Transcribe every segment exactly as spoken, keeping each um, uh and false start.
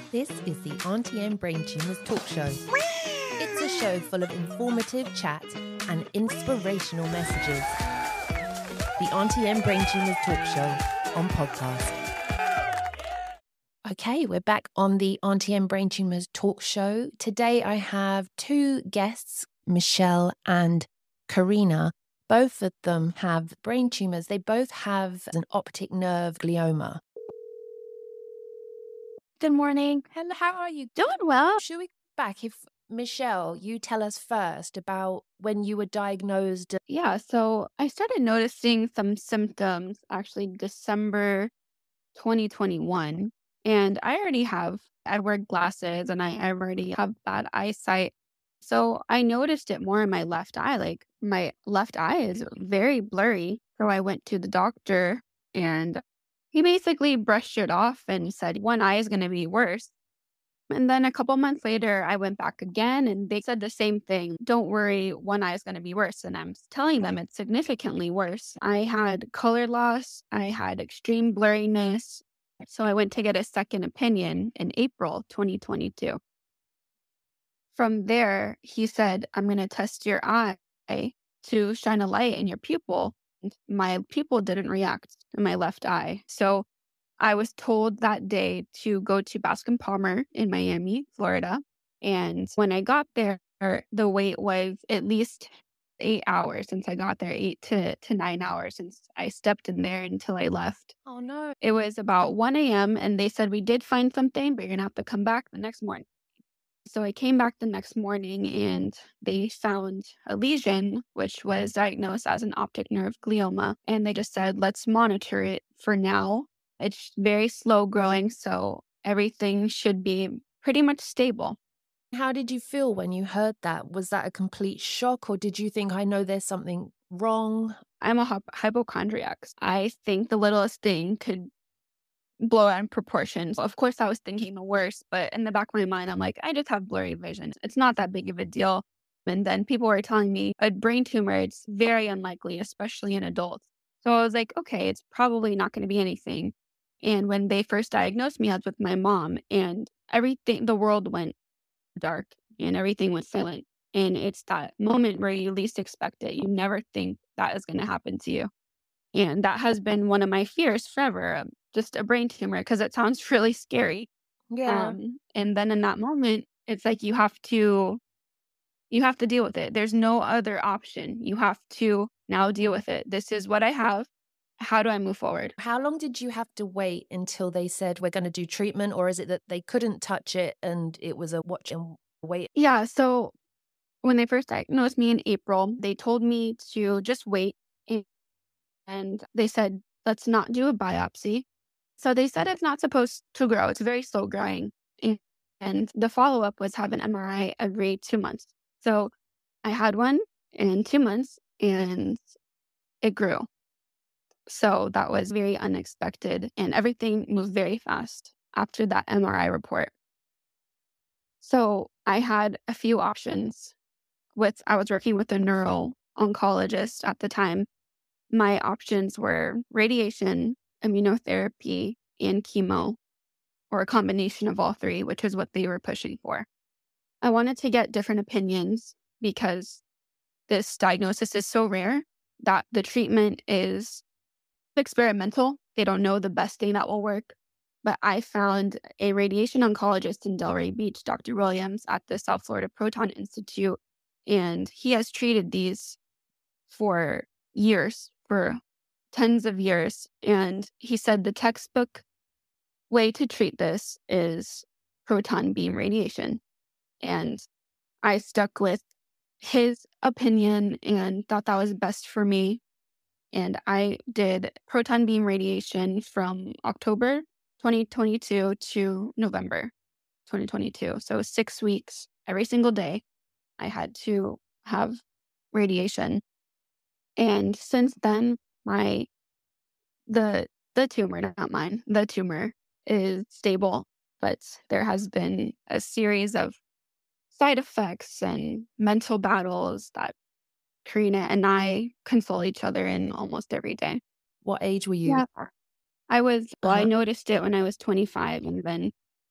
This is the Auntie Em Brain Tumors Talk Show. It's a show full of informative chat and inspirational messages. The Auntie Em Brain Tumors Talk Show on podcast. Okay, we're back on the Auntie Em Brain Tumors Talk Show. Today I have two guests, Michelle and Karina. Both of them have brain tumors. They both have an optic nerve glioma. Good morning. Hello, how are you? Doing well. Should we go back if, Michelle, you tell us first about when you were diagnosed? Yeah, so I started noticing some symptoms actually December twenty twenty-one. And I already have, I wear glasses and I already have bad eyesight. So I noticed it more in my left eye. Like my left eye is very blurry. So I went to the doctor and he basically brushed it off and said, one eye is going to be worse. And then a couple months later, I went back again and they said the same thing. Don't worry, one eye is going to be worse. And I'm telling them it's significantly worse. I had color loss. I had extreme blurriness. So I went to get a second opinion in April twenty twenty-two. From there, he said, I'm going to test your eye to shine a light in your pupil. My pupil didn't react in my left eye. So I was told that day to go to Bascom Palmer in Miami, Florida. And when I got there, the wait was at least eight hours since I got there, eight to, to nine hours since I stepped in there until I left. Oh, no. It was about one a.m. and they said, we did find something, but you're going to have to come back the next morning. So I came back the next morning and they found a lesion, which was diagnosed as an optic nerve glioma. And they just said, let's monitor it for now. It's very slow growing, so everything should be pretty much stable. How did you feel when you heard that? Was that a complete shock, or did you think, I know there's something wrong? I'm a hy- hypochondriac. I think the littlest thing could blow out in proportions. Of course, I was thinking the worst, but in the back of my mind, I'm like, I just have blurry vision. It's not that big of a deal. And then people were telling me a brain tumor, it's very unlikely, especially in adults. So I was like, okay, it's probably not going to be anything. And when they first diagnosed me, I was with my mom and everything, the world went dark and everything went silent. And it's that moment where you least expect it. You never think that is going to happen to you. And that has been one of my fears forever, um, just a brain tumor, because it sounds really scary. Yeah. Um, and then in that moment, it's like you have to, you have to deal with it. There's no other option. You have to now deal with it. This is what I have. How do I move forward? How long did you have to wait until they said we're going to do treatment, or is it that they couldn't touch it and it was a watch and wait? Yeah, so when they first diagnosed me in April, they told me to just wait. And, and they said, let's not do a biopsy. So they said it's not supposed to grow. It's very slow growing. And, and the follow-up was have an M R I every two months. So I had one in two months and it grew. So that was very unexpected and everything moved very fast after that M R I report. So I had a few options. With I was working with a neuro oncologist at the time. My options were radiation, immunotherapy, and chemo, or a combination of all three, which is what they were pushing for. I wanted to get different opinions because this diagnosis is so rare that the treatment is experimental. They don't know the best thing that will work. But I found a radiation oncologist in Delray Beach, Doctor Williams, at the South Florida Proton Institute. And he has treated these for years, for tens of years. And he said the textbook way to treat this is proton beam radiation. And I stuck with his opinion and thought that was best for me. And I did proton beam radiation from October twenty twenty-two to November twenty twenty-two. So six weeks every single day, I had to have radiation. And since then, my the the tumor, not mine, the tumor is stable, but there has been a series of side effects and mental battles that Karina and I console each other in almost every day. What age were you? Yeah. I was, well, I Uh-huh. noticed it when I was twenty-five, and then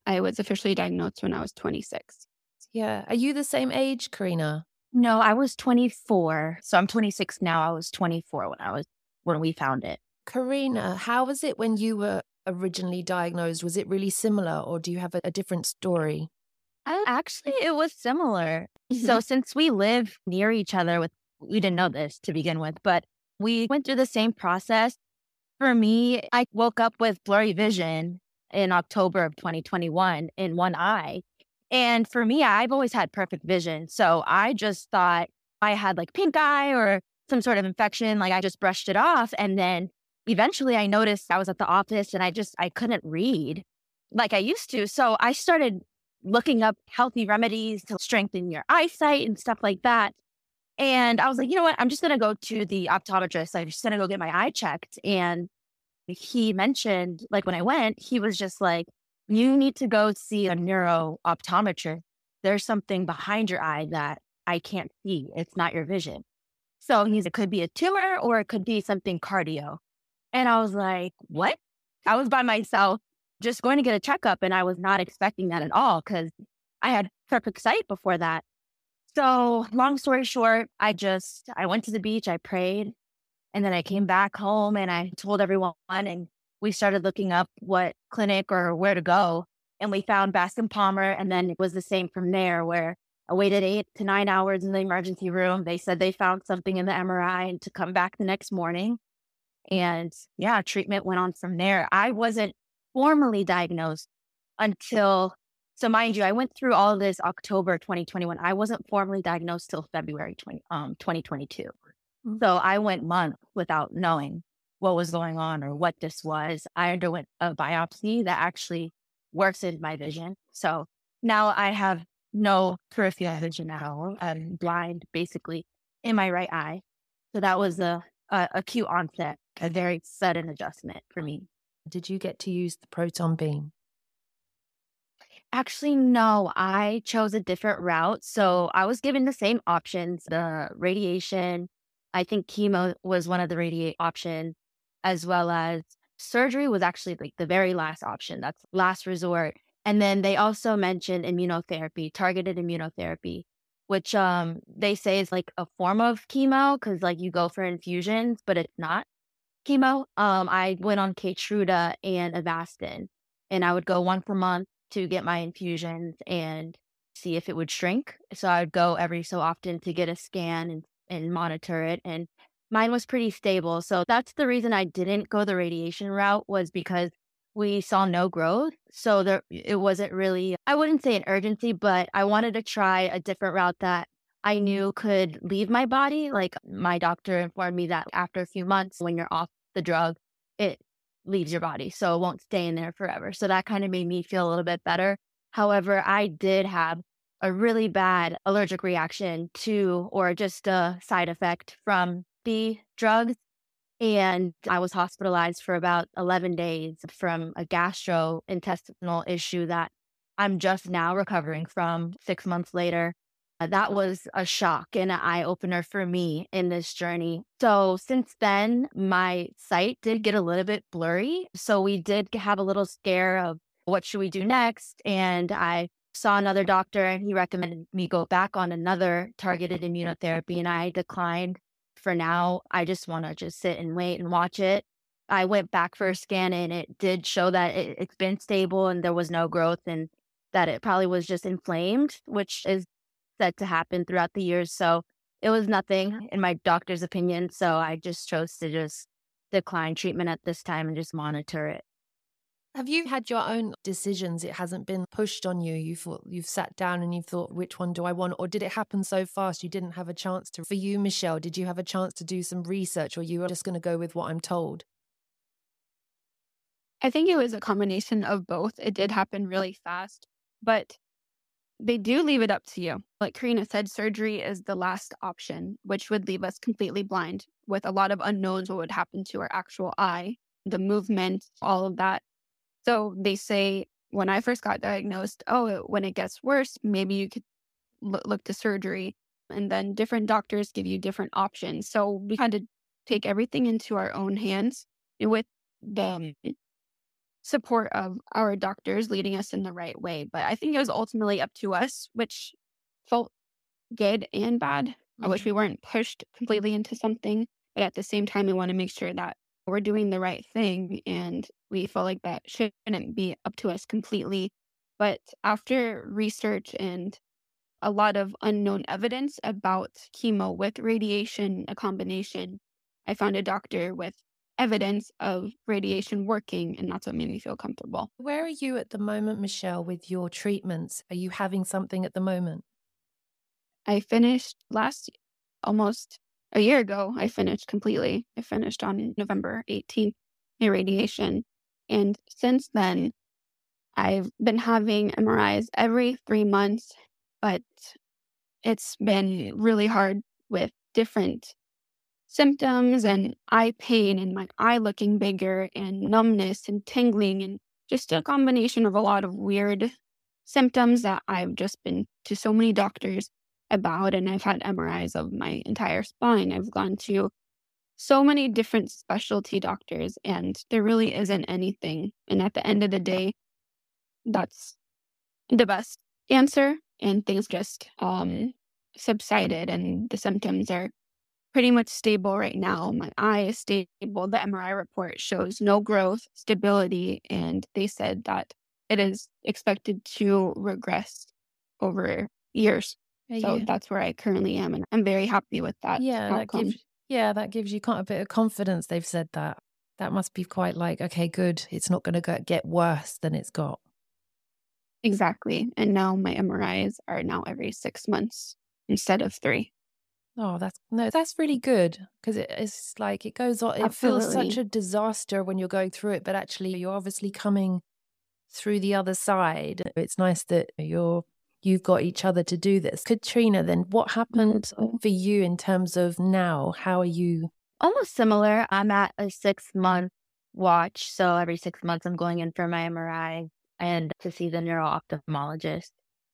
I was officially diagnosed when I was twenty-six. Yeah. Are you the same age, Karina? No, I was twenty-four. So I'm twenty-six now. I was twenty-four when I was when we found it. Karina, how was it when you were originally diagnosed? Was it really similar, or do you have a, a different story? Uh, actually, it was similar. Mhm. So since we live near each other with we didn't know this to begin with, but we went through the same process. For me, I woke up with blurry vision in October of twenty twenty-one in one eye. And for me, I've always had perfect vision. So I just thought I had like pink eye or some sort of infection. Like I just brushed it off. And then eventually I noticed I was at the office and I just, I couldn't read like I used to. So I started looking up healthy remedies to strengthen your eyesight and stuff like that. And I was like, you know what? I'm just going to go to the optometrist. I'm just going to go get my eye checked. And he mentioned, like, when I went, he was just like, you need to go see a neuro optometrist. There's something behind your eye that I can't see. It's not your vision. So he's, it could be a tumor or it could be something cardio. And I was like, what? I was by myself just going to get a checkup. And I was not expecting that at all because I had perfect sight before that. So long story short, I just, I went to the beach, I prayed, and then I came back home and I told everyone, and we started looking up what clinic or where to go. And we found Bascom Palmer. And then it was the same from there, where I waited eight to nine hours in the emergency room. They said they found something in the M R I and to come back the next morning. And yeah, treatment went on from there. I wasn't formally diagnosed until, so mind you, I went through all of this October twenty twenty-one. I wasn't formally diagnosed till February twentieth, um, twenty twenty-two. Mm. So I went months without knowing what was going on or what this was. I underwent a biopsy that actually worsened my vision. So now I have no peripheral vision at all. I'm blind basically in my right eye. So that was a, a acute onset, a very sudden adjustment for me. Did you get to use the proton beam? Actually, no, I chose a different route. So I was given the same options, the radiation. I think chemo was one of the radiate options, as well as surgery was actually like the very last option. That's last resort. And then they also mentioned immunotherapy, targeted immunotherapy, which um they say is like a form of chemo because like you go for infusions, but it's not chemo. Um, I went on Keytruda and Avastin, and I would go once a month to get my infusions and see if it would shrink. So I would go every so often to get a scan and, and monitor it. And mine was pretty stable. So that's the reason I didn't go the radiation route, was because we saw no growth. So there, it wasn't really, I wouldn't say an urgency, but I wanted to try a different route that I knew could leave my body. Like my doctor informed me that after a few months, when you're off the drug, it leaves your body. So it won't stay in there forever. So that kind of made me feel a little bit better. However, I did have a really bad allergic reaction to, or just a side effect from the drugs. And I was hospitalized for about eleven days from a gastrointestinal issue that I'm just now recovering from six months later. Uh, that was a shock and an eye opener for me in this journey. So since then, my sight did get a little bit blurry. So we did have a little scare of what should we do next. And I saw another doctor and he recommended me go back on another targeted immunotherapy, and I declined. For now, I just want to just sit and wait and watch it. I went back for a scan and it did show that it, it's been stable and there was no growth, and that it probably was just inflamed, which is said to happen throughout the years. So it was nothing in my doctor's opinion. So I just chose to just decline treatment at this time and just monitor it. Have you had your own decisions? It hasn't been pushed on you. You thought, you've sat down and you've thought, which one do I want? Or did it happen so fast you didn't have a chance to? For you, Michelle, did you have a chance to do some research, or you were just going to go with what I'm told? I think it was a combination of both. It did happen really fast, but they do leave it up to you. Like Karina said, surgery is the last option, which would leave us completely blind with a lot of unknowns what would happen to our actual eye, the movement, all of that. So they say when I first got diagnosed, oh, when it gets worse, maybe you could lo- look to surgery. And then different doctors give you different options. So we had to take everything into our own hands with the support of our doctors leading us in the right way. But I think it was ultimately up to us, which felt good and bad. I wish Mhm. we weren't pushed completely into something, but at the same time, we want to make sure that we're doing the right thing. And we feel like that shouldn't be up to us completely. But after research and a lot of unknown evidence about chemo with radiation, a combination, I found a doctor with evidence of radiation working, and that's what made me feel comfortable. Where are you at the moment, Michelle, with your treatments? Are you having something at the moment? I finished last almost a year ago. I finished completely. I finished on November eighteenth, my radiation. And since then, I've been having M R Is every three months, but it's been really hard with different symptoms and eye pain and my eye looking bigger and numbness and tingling and just a combination of a lot of weird symptoms that I've just been to so many doctors about. And I've had M R Is of my entire spine. I've gone to so many different specialty doctors, and there really isn't anything. And at the end of the day, that's the best answer. And things just um, subsided, and the symptoms are pretty much stable right now. My eye is stable. The M R I report shows no growth, stability, and they said that it is expected to regress over years. Are So you? that's where I currently am, and I'm very happy with that Yeah, that outcome. gives yeah, that gives you kind of a bit of confidence. They've said that. That must be quite like, okay, good. It's not going to get worse than it's got. Exactly. And now my M R Is are now every six months instead of three. Oh, that's no, that's really good because it, it's like it goes on. It feels such Absolutely. a disaster when you're going through it, but actually, you're obviously coming through the other side. It's nice that you're you've got each other to do this. Katrina, then what happened Mhm. for you in terms of now? How are you? Almost similar. I'm at a six month watch. So every six months, I'm going in for my M R I and to see the neuro ophthalmologist.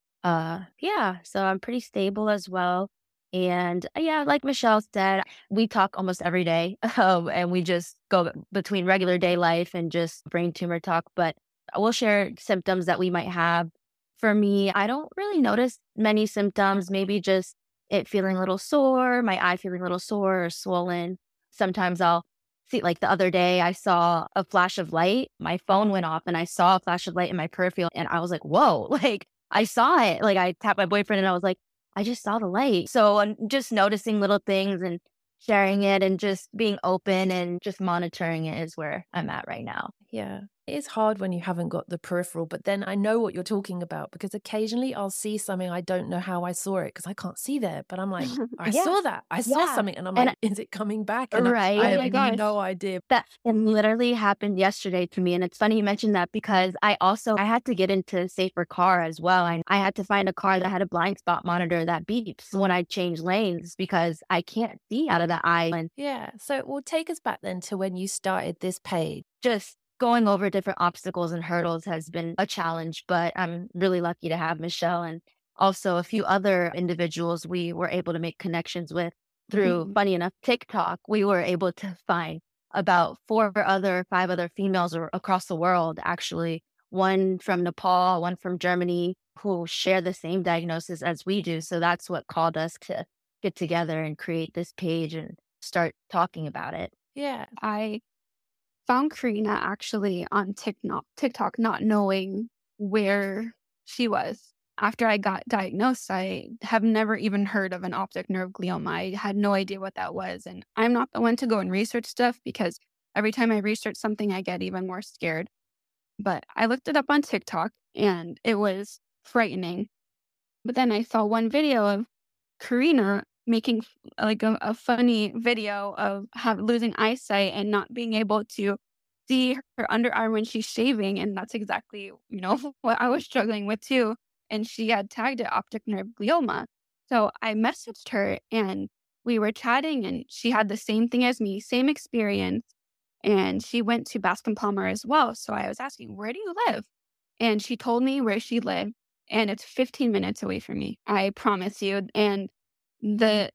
Uh, yeah, so I'm pretty stable as well. And uh, yeah, like Michelle said, we talk almost every day, um, and we just go between regular day life and just brain tumor talk. But we'll share symptoms that we might have. For me, I don't really notice many symptoms. Maybe just it feeling a little sore, my eye feeling a little sore or swollen. Sometimes I'll see, like the other day, I saw a flash of light. My phone went off, and I saw a flash of light in my peripheral, and I was like, "Whoa!" Like I saw it. Like I tapped my boyfriend and I was like, I just saw the light. So I'm just noticing little things and sharing it and just being open and just monitoring it is where I'm at right now. Yeah. It is hard when you haven't got the peripheral, but then I know what you're talking about because occasionally I'll see something I don't know how I saw it because I can't see there, but I'm like, I Yeah. saw that. I saw Yeah. something. And I'm And like, is it coming back? And I, I right. Oh have my gosh. no idea. That it literally happened yesterday to me. And it's funny you mentioned that because I also I had to get into safer car as well. And I had to find a car that had a blind spot monitor that beeps when I change lanes because I can't see out of the eye. And Yeah. So, well, take us back then to when you started this page. just going over different obstacles and hurdles has been a challenge, but I'm really lucky to have Michelle and also a few other individuals we were able to make connections with through, funny enough, TikTok. We were able to find about four other, five other females ar- across the world, actually, one from Nepal, one from Germany, who share the same diagnosis as we do. So that's what called us to get together and create this page and start talking about it. Yeah. I found Karina actually on TikTok, TikTok, not knowing where she was. After I got diagnosed, I have never even heard of an optic nerve glioma. I had no idea what that was. And I'm not the one to go and research stuff because every time I research something, I get even more scared. But I looked it up on TikTok and it was frightening. But then I saw one video of Karina making f- like a, a funny video of have, losing eyesight and not being able to see her underarm when she's shaving. And that's exactly, you know, what I was struggling with too. And she had tagged it optic nerve glioma. So I messaged her and we were chatting and she had the same thing as me, same experience. And she went to Bascom Palmer as well. So I was asking, where do you live? And she told me where she lived. And it's fifteen minutes away from me. I promise you. And the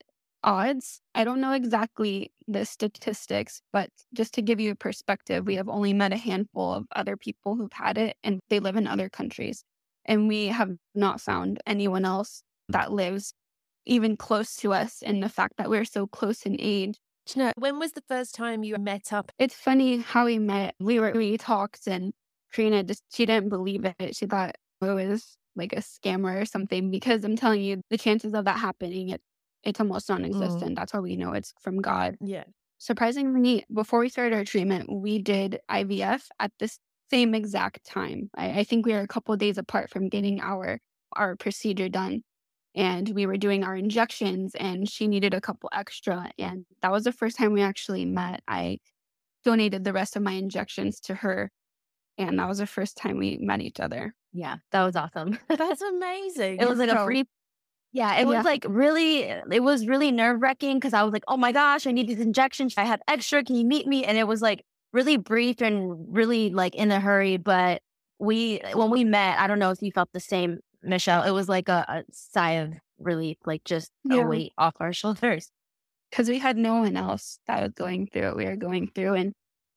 odds. I don't know exactly the statistics, but just to give you a perspective, we have only met a handful of other people who've had it, and they live in other countries. And we have not found anyone else that lives even close to us. And the fact that we're so close in age. Do you know, when was the first time you met up? It's funny how we met. We were we talked, and Karina just she didn't believe it. She thought it was like a scammer or something, because I'm telling you, the chances of that happening, it, it's almost non-existent. Mm. That's how we know it's from God. Yeah. Surprisingly, before we started our treatment, we did I V F at the same exact time. I, I think we were a couple of days apart from getting our our procedure done. And we were doing our injections, and she needed a couple extra. And that was the first time we actually met. I donated the rest of my injections to her. And that was the first time we met each other. Yeah, that was awesome. That's amazing. It was like a free. Yeah, it Yeah. was like really, it was really nerve wracking because I was like, oh my gosh, I need these injections. I have extra. Can you meet me? And it was like really brief and really like in a hurry. But we, when we met, I don't know if you felt the same, Michelle. It was like a, a sigh of relief, like just Yeah. a weight off our shoulders. Because we had no one else that was going through what we were going through. And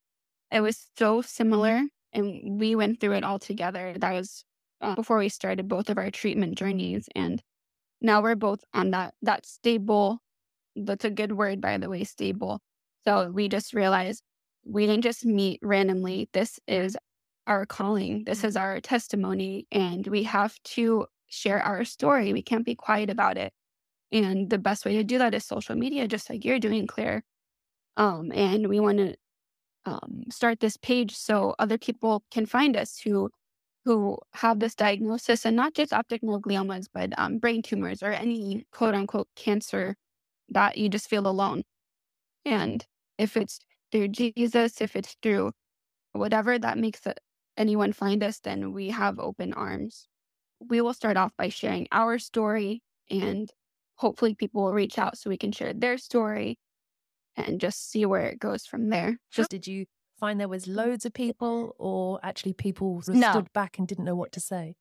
it was so similar. And we went through it all together. That was uh, before we started both of our treatment journeys. And now we're both on that that stable, that's a good word, by the way, stable. So we just realized we didn't just meet randomly. This is our calling. This is our testimony. And we have to share our story. We can't be quiet about it. And the best way to do that is social media, just like you're doing, Claire. Um, and we want to um, start this page so other people can find us who who have this diagnosis, and not just optic nerve gliomas, but um, brain tumors or any quote unquote cancer that you just feel alone. And if it's through Jesus, if it's through whatever that makes it, anyone find us, then we have open arms. We will start off by sharing our story, and hopefully people will reach out so we can share their story and just see where it goes from there. Just did you find there was loads of people, or actually people sort of No. stood back and didn't know what to say?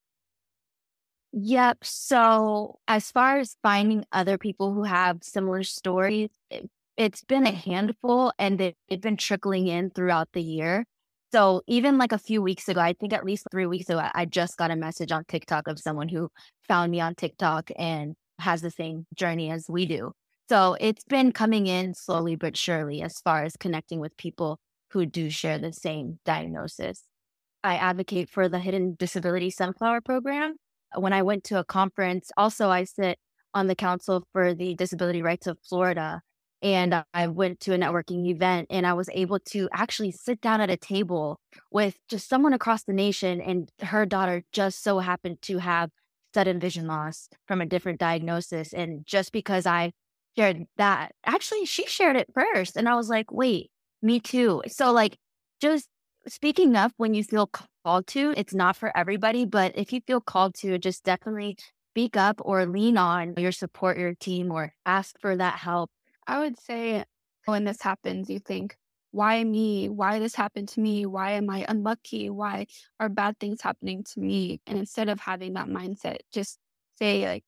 Yep. So as far as finding other people who have similar stories, it, it's been a handful, and they, they've been trickling in throughout the year. So even like a few weeks ago, I think at least three weeks ago, I just got a message on TikTok of someone who found me on TikTok and has the same journey as we do. So it's been coming in slowly but surely as far as connecting with people who do share the same diagnosis. I advocate for the Hidden Disability Sunflower Program. When I went to a conference, also I sit on the Council for the Disability Rights of Florida. And I went to a networking event, and I was able to actually sit down at a table with just someone across the nation, and her daughter just so happened to have sudden vision loss from a different diagnosis. And just because I shared that, actually she shared it first. And I was like, wait, me too. So like just speaking up when you feel called to, it's not for everybody, but if you feel called to, just definitely speak up or lean on your support, your team, or ask for that help. I would say when this happens, you think, why me? Why this happened to me? Why am I unlucky? Why are bad things happening to me? And instead of having that mindset, just say like,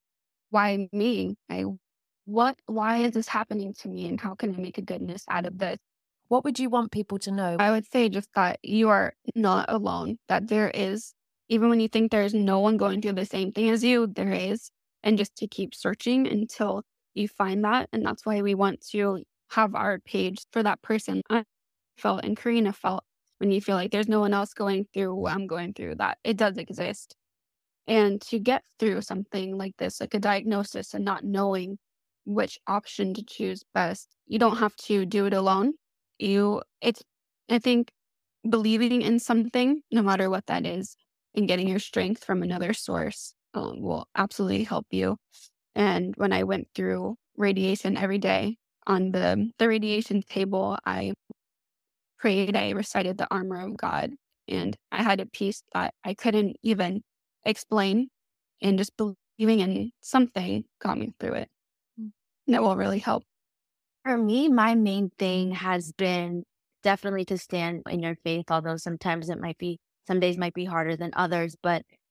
why me? I, what, why is this happening to me? And how can I make a goodness out of this? What would you want people to know? I would say just that you are not alone, that there is, even when you think there's no one going through the same thing as you, there is. And just to keep searching until you find that. And that's why we want to have our page for that person. I felt, and Karina felt, when you feel like there's no one else going through what I'm going through, that it does exist. And to get through something like this, like a diagnosis, and not knowing which option to choose best, you don't have to do it alone. You, it's, I think, believing in something, no matter what that is, and getting your strength from another source um, will absolutely help you. And when I went through radiation every day on the, the radiation table, I prayed, I recited the armor of God, and I had a peace that I couldn't even explain, and just believing in something got me through it. And that will really help. For me, my main thing has been definitely to stand in your faith, although sometimes it might be, some days might be harder than others, but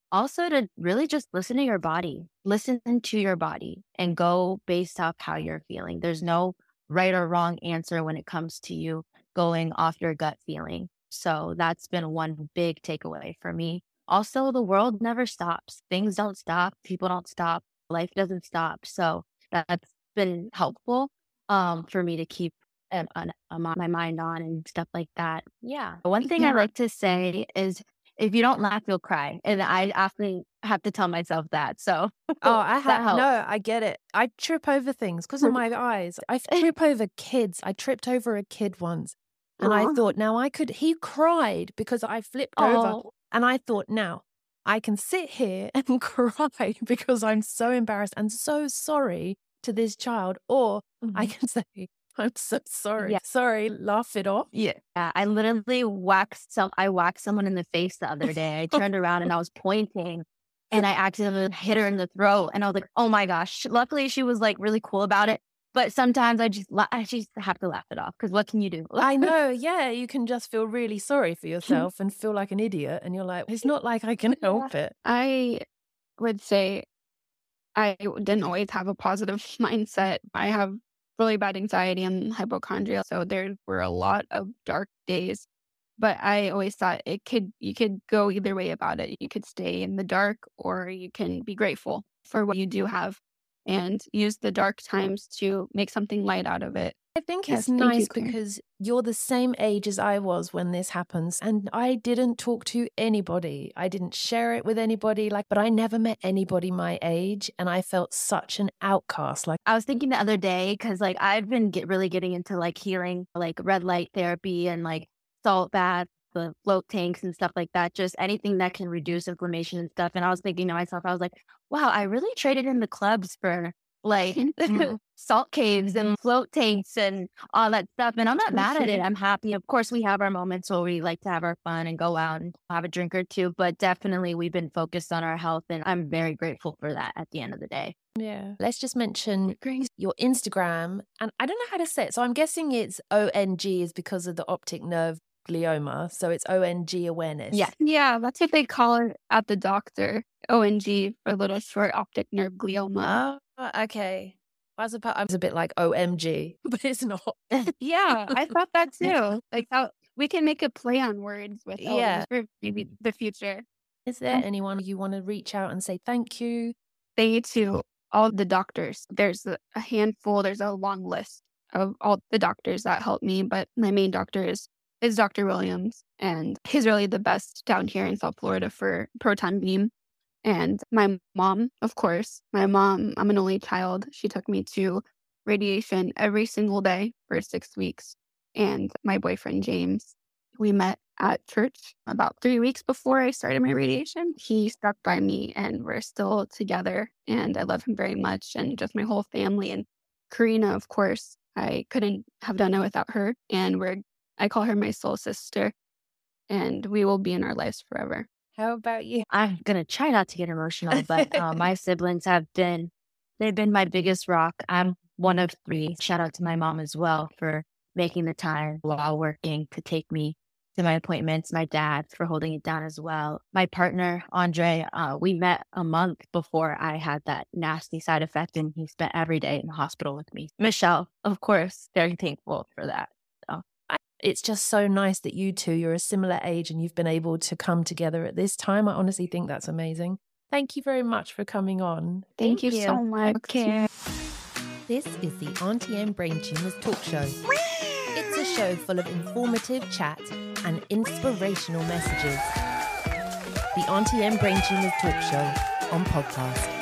also to really just listen to your body, listen to your body and go based off how you're feeling. There's no right or wrong answer when it comes to you going off your gut feeling. So that's been one big takeaway for me. Also, the world never stops. Things don't stop. People don't stop. Life doesn't stop. So that's been helpful um, for me to keep an, an, a, my mind on and stuff like that. Yeah. One thing I Yeah. like to say is if you don't laugh, you'll cry. And I often have to tell myself that. So Oh, I that have helps. no, I get it. I trip over things because of my eyes. I trip over kids. I tripped over a kid once and I Aw. thought, now I could, he cried because I flipped over. Oh, And I thought, now I can sit here and cry because I'm so embarrassed and so sorry to this child. Or I mhm. can say, I'm so sorry. Yeah. Sorry, laugh it off. Yeah. Yeah, I literally whacked some I whacked someone in the face the other day. I turned around and I was pointing and I accidentally hit her in the throat and I was like, "Oh my gosh." Luckily she was like really cool about it, but sometimes I just la- I just have to laugh it off cuz what can you do? I know. Yeah. You can just feel really sorry for yourself and feel like an idiot. And you're like, it's not like I can Yeah. help it. I would say I didn't always have a positive mindset. I have really bad anxiety and hypochondria. So there were a lot of dark days. But I always thought it could you could go either way about it. You could stay in the dark or you can be grateful for what you do have and use the dark times to make something light out of it. I think Yes, it's thank you, nice Claire. because you're the same age as I was when this happens. And I didn't talk to anybody. I didn't share it with anybody. Like, but I never met anybody my age. And I felt such an outcast. Like, I was thinking the other day cuz like I've been get really getting into like healing, like red light therapy and like salt baths, the float tanks and stuff like that, just anything that can reduce inflammation and stuff. And I was thinking to myself, I was like, wow, I really traded in the clubs for like Mhm. salt caves and float tanks and all that stuff. And I'm not mad at it. I'm happy. Of course, we have our moments where we like to have our fun and go out and have a drink or two, but definitely we've been focused on our health. And I'm very grateful for that at the end of the day. yeah. Let's just mention Great. your Instagram. And I don't know how to say it. So I'm guessing it's O N G is because of the optic nerve glioma. So it's O N G awareness. Yeah. Yeah, that's what they call it at the doctor. O N G for little short optic nerve glioma. Oh, okay. I was, about, I was a bit like O M G, but it's not. Yeah, I thought that too. Like how we can make a play on words with all Yeah. these for maybe the future. Is there anyone you want to reach out and say thank you? Thank you to all the doctors. There's a a handful, there's a long list of all the doctors that helped me, but my main doctor is, is Doctor Williams, and he's really the best down here in South Florida for proton beam. And my mom, of course, my mom, I'm an only child. She took me to radiation every single day for six weeks. And my boyfriend, James, we met at church about three weeks before I started my radiation. He stuck by me and we're still together. And I love him very much and just my whole family. And Karina, of course, I couldn't have done it without her. And we're, I call her my soul sister. And we will be in our lives forever. How about you? I'm going to try not to get emotional, but uh, my siblings have been, they've been my biggest rock. I'm one of three. Shout out to my mom as well for making the time while working to take me to my appointments. My dad for holding it down as well. My partner, Andre, uh, we met a month before I had that nasty side effect and he spent every day in the hospital with me. Michelle, of course, very thankful for that. It's just so nice that you two, you're a similar age and you've been able to come together at this time. I honestly think that's amazing. Thank you very much for coming on. Thank, Thank you, you. so much. Okay. This is the Auntie M Brain Tumors Talk Show. It's a show full of informative chat and inspirational messages. The Auntie M Brain Tumors Talk Show on podcast.